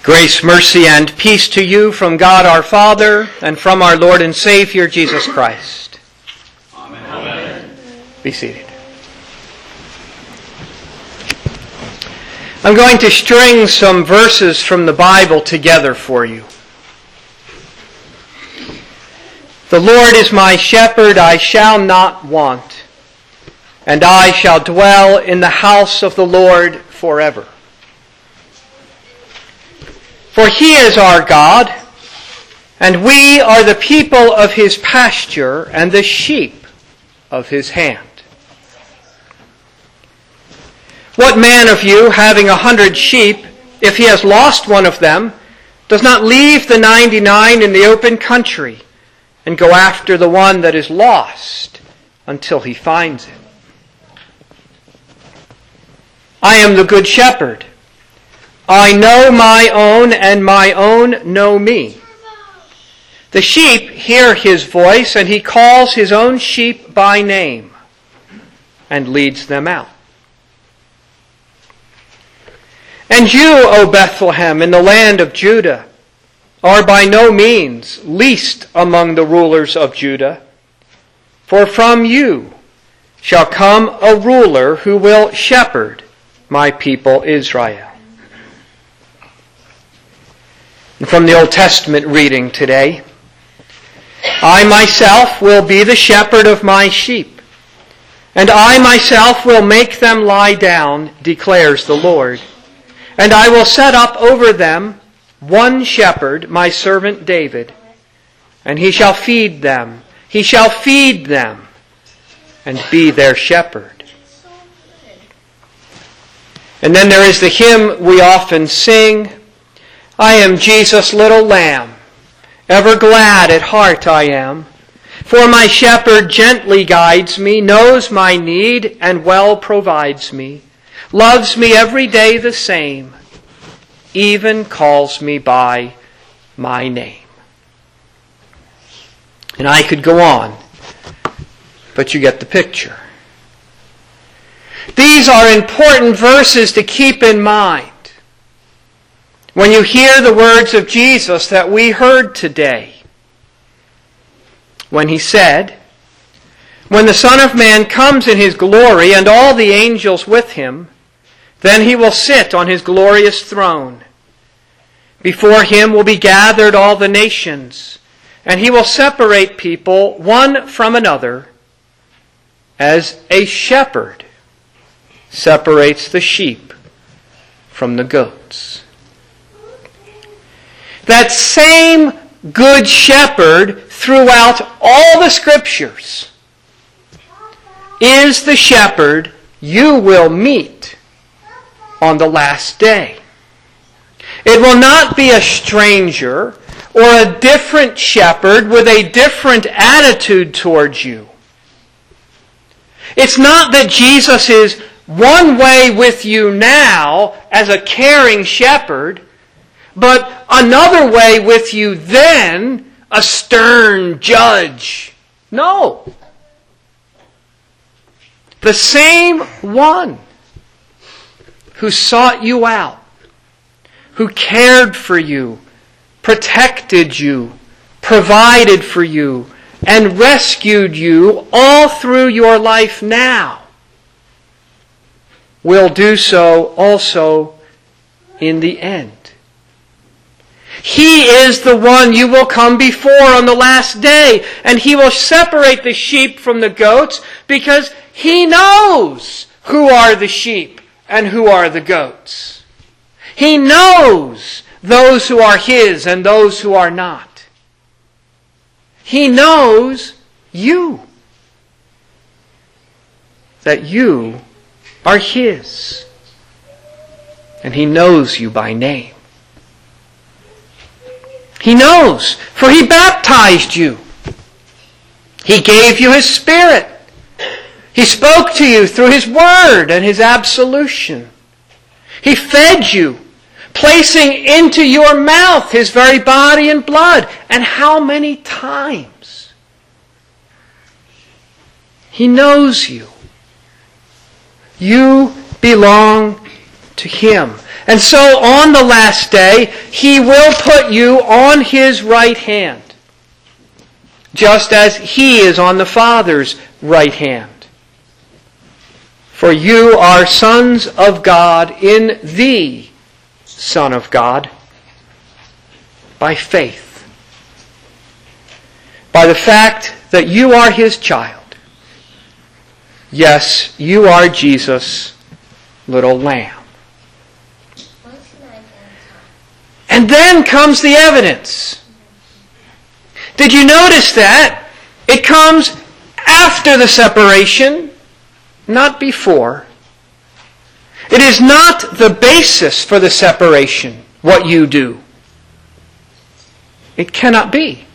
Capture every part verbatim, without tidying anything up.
Grace, mercy, and peace to you from God our Father and from our Lord and Savior, Jesus Christ. Amen. Amen. Be seated. I'm going to string some verses from the Bible together for you. The Lord is my shepherd, I shall not want, and I shall dwell in the house of the Lord forever. For He is our God, and we are the people of His pasture and the sheep of His hand. What man of you, having a hundred sheep, if he has lost one of them, does not leave the ninety-nine in the open country and go after the one that is lost until he finds it? I am the good shepherd. I know my own, and my own know me. The sheep hear His voice, and He calls His own sheep by name and leads them out. And you, O Bethlehem, in the land of Judah, are by no means least among the rulers of Judah, for from you shall come a ruler who will shepherd my people Israel. And from the Old Testament reading today, I myself will be the shepherd of my sheep, and I myself will make them lie down, declares the Lord. And I will set up over them one shepherd, my servant David, and he shall feed them. He shall feed them and be their shepherd. And then there is the hymn we often sing, I am Jesus' little lamb, ever glad at heart I am. For my shepherd gently guides me, knows my need, and well provides me, loves me every day the same, even calls me by my name. And I could go on, but you get the picture. These are important verses to keep in mind when you hear the words of Jesus that we heard today, when He said, when the Son of Man comes in His glory and all the angels with Him, then He will sit on His glorious throne. Before Him will be gathered all the nations, and He will separate people one from another, as a shepherd separates the sheep from the goats. That same good shepherd throughout all the Scriptures is the shepherd you will meet on the last day. It will not be a stranger or a different shepherd with a different attitude towards you. It's not that Jesus is one way with you now as a caring shepherd, but another way with you then, a stern judge. No. The same one who sought you out, who cared for you, protected you, provided for you, and rescued you all through your life now, will do so also in the end. He is the one you will come before on the last day, and He will separate the sheep from the goats because He knows who are the sheep and who are the goats. He knows those who are His and those who are not. He knows you, that you are His, and He knows you by name. He knows, for He baptized you. He gave you His Spirit. He spoke to you through His Word and His absolution. He fed you, placing into your mouth His very body and blood. And how many times? He knows you. You belong to Him. And so on the last day, He will put you on His right hand, just as He is on the Father's right hand. For you are sons of God in the Son of God, by faith, by the fact that you are His child. Yes, you are Jesus' little lamb. And then comes the evidence. Did you notice that? It comes after the separation, not before. It is not the basis for the separation, what you do. It cannot be.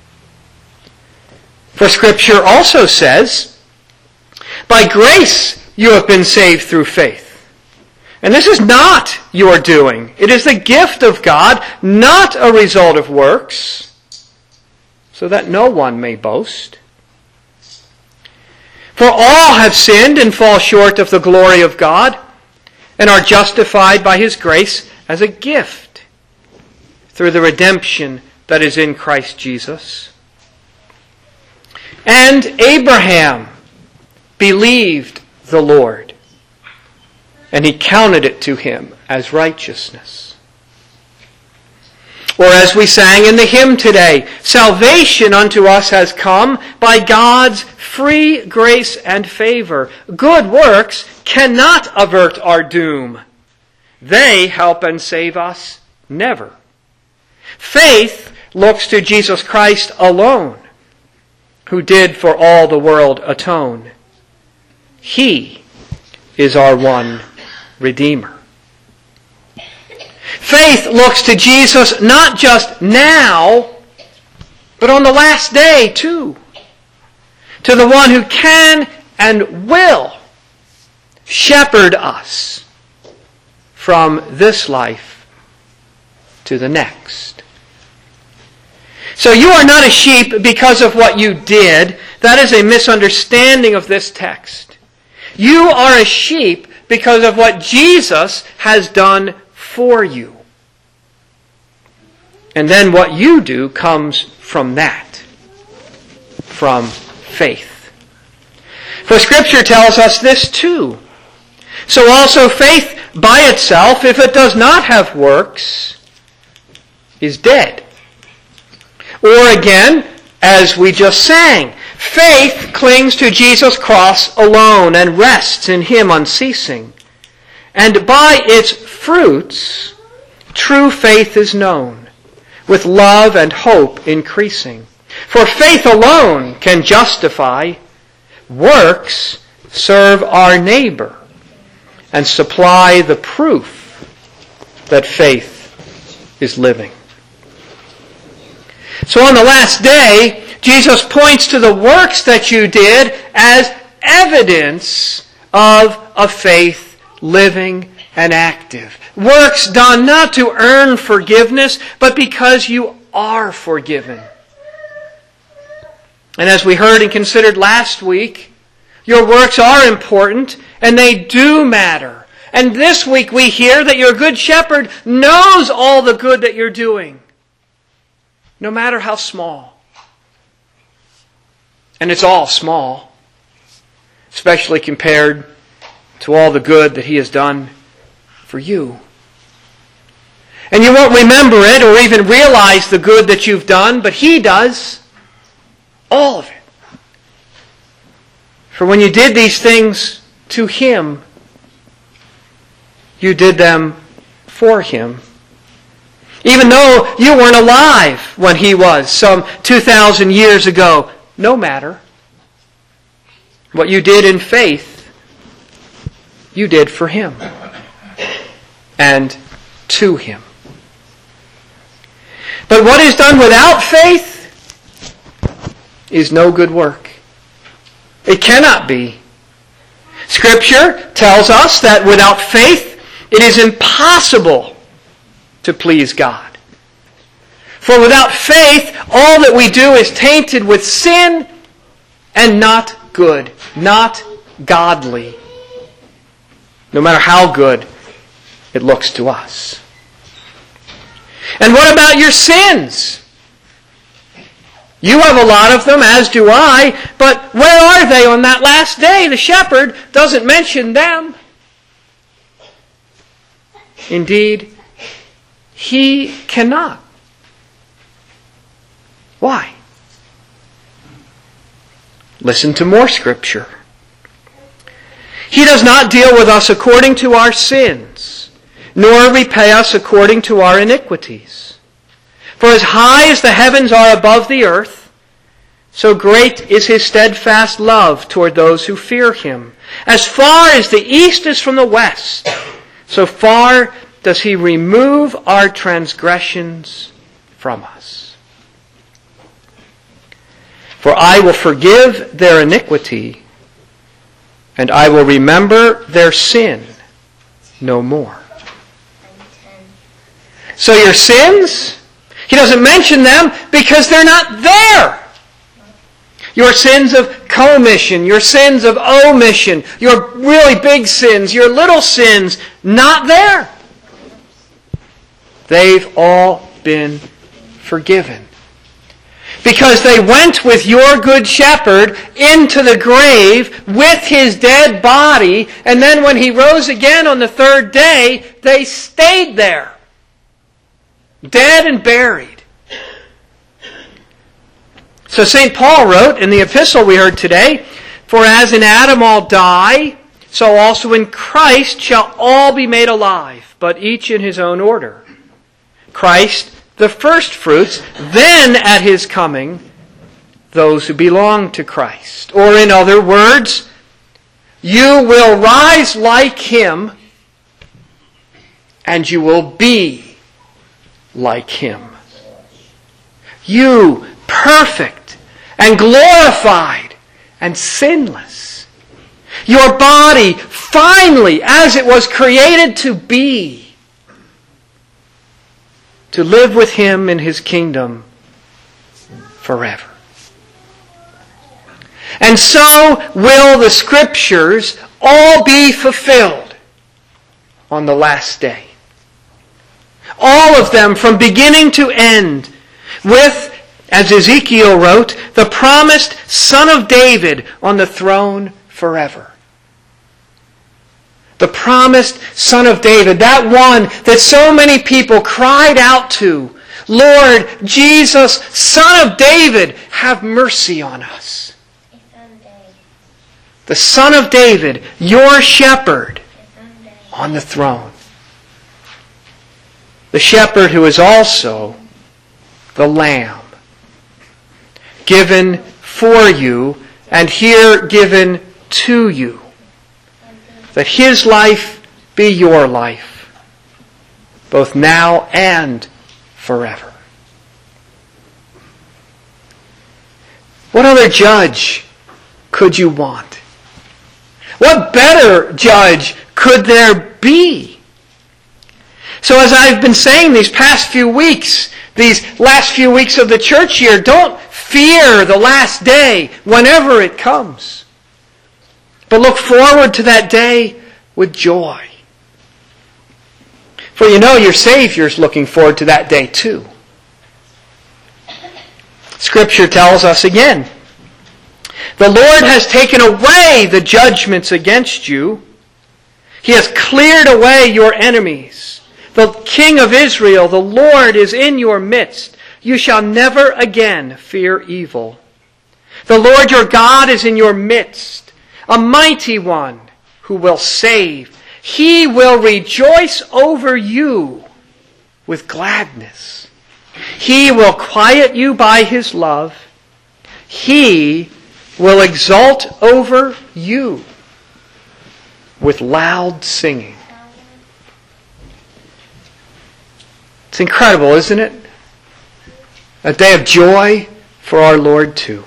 For Scripture also says, by grace you have been saved through faith. And this is not your doing. It is the gift of God, not a result of works, so that no one may boast. For all have sinned and fall short of the glory of God, and are justified by His grace as a gift through the redemption that is in Christ Jesus. And Abraham believed the Lord, and He counted it to him as righteousness. Or as we sang in the hymn today, salvation unto us has come by God's free grace and favor. Good works cannot avert our doom. They help and save us never. Faith looks to Jesus Christ alone, who did for all the world atone. He is our one Redeemer. Faith looks to Jesus not just now, but on the last day too. To the one who can and will shepherd us from this life to the next. So you are not a sheep because of what you did. That is a misunderstanding of this text. You are a sheep because of what Jesus has done for you. And then what you do comes from that, from faith. For Scripture tells us this too. So also faith by itself, if it does not have works, is dead. Or again, as we just sang, faith clings to Jesus' cross alone and rests in Him unceasing. And by its fruits, true faith is known, with love and hope increasing. For faith alone can justify. Works serve our neighbor and supply the proof that faith is living. So on the last day, Jesus points to the works that you did as evidence of a faith living and active. Works done not to earn forgiveness, but because you are forgiven. And as we heard and considered last week, your works are important and they do matter. And this week we hear that your good shepherd knows all the good that you're doing, no matter how small. And it's all small, especially compared to all the good that He has done for you. And you won't remember it or even realize the good that you've done, but He does. All of it. For when you did these things to Him, you did them for Him. Even though you weren't alive when He was, some two thousand years ago, no matter. What you did in faith, you did for Him and to Him. But what is done without faith is no good work. It cannot be. Scripture tells us that without faith, it is impossible to please God. For without faith, all that we do is tainted with sin and not good, not godly. No matter how good it looks to us. And what about your sins? You have a lot of them, as do I, but where are they on that last day? The shepherd doesn't mention them. Indeed, he cannot. Why? Listen to more Scripture. He does not deal with us according to our sins, nor repay us according to our iniquities. For as high as the heavens are above the earth, so great is His steadfast love toward those who fear Him. As far as the east is from the west, so far does He remove our transgressions from us. For I will forgive their iniquity, and I will remember their sin no more. So your sins, He doesn't mention them because they're not there. Your sins of commission, your sins of omission, your really big sins, your little sins, not there. They've all been forgiven. Because they went with your good shepherd into the grave with his dead body, and then when he rose again on the third day, they stayed there. Dead and buried. So Saint Paul wrote in the epistle we heard today, "For as in Adam all die, so also in Christ shall all be made alive, but each in his own order. Christ the first fruits, then at His coming, those who belong to Christ." Or in other words, you will rise like Him, and you will be like Him. You, perfect and glorified and sinless. Your body, finally, as it was created to be, to live with Him in His kingdom forever. And so will the Scriptures all be fulfilled on the last day. All of them from beginning to end, with, as Ezekiel wrote, the promised Son of David on the throne forever. The promised Son of David, that one that so many people cried out to, "Lord Jesus, Son of David, have mercy on us." The Son of David, your shepherd, on the throne. The shepherd who is also the Lamb, given for you and here given to you, that His life be your life, both now and forever. What other judge could you want? What better judge could there be? So as I've been saying these past few weeks, these last few weeks of the church year, don't fear the last day whenever it comes. But look forward to that day with joy. For you know your Savior's looking forward to that day too. Scripture tells us again, "The Lord has taken away the judgments against you. He has cleared away your enemies. The King of Israel, the Lord, is in your midst. You shall never again fear evil. The Lord your God is in your midst, a mighty one who will save. He will rejoice over you with gladness. He will quiet you by His love. He will exult over you with loud singing." It's incredible, isn't it? A day of joy for our Lord too.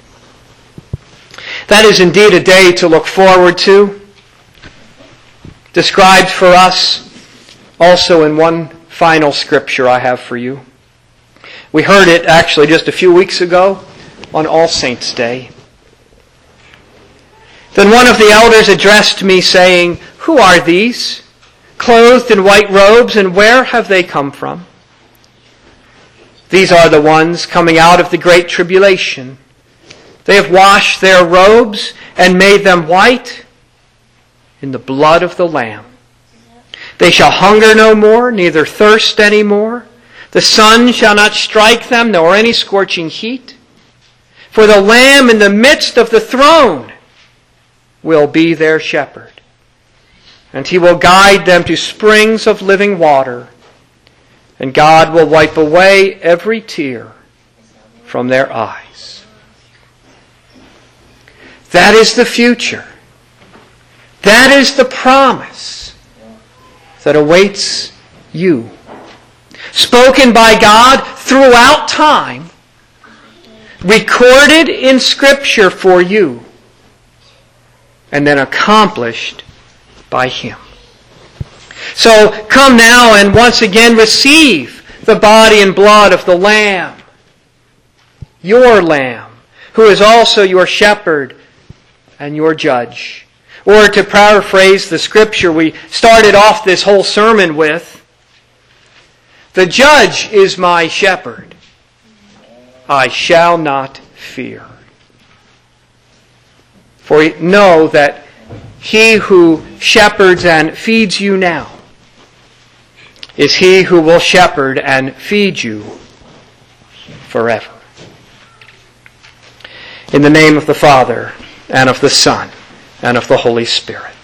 That is indeed a day to look forward to, described for us also in one final scripture I have for you. We heard it actually just a few weeks ago on All Saints' Day. "Then one of the elders addressed me, saying, 'Who are these clothed in white robes, and where have they come from? These are the ones coming out of the great tribulation. They have washed their robes and made them white in the blood of the Lamb. They shall hunger no more, neither thirst any more. The sun shall not strike them, nor any scorching heat. For the Lamb in the midst of the throne will be their shepherd. And he will guide them to springs of living water. And God will wipe away every tear from their eyes. That is the future. That is the promise that awaits you. Spoken by God throughout time, recorded in Scripture for you, and then accomplished by Him. So come now and once again receive the body and blood of the Lamb, your Lamb, who is also your shepherd and your judge. Or to paraphrase the Scripture we started off this whole sermon with, the judge is my shepherd. I shall not fear. For know that He who shepherds and feeds you now is He who will shepherd and feed you forever. In the name of the Father, and of the Son, and of the Holy Spirit.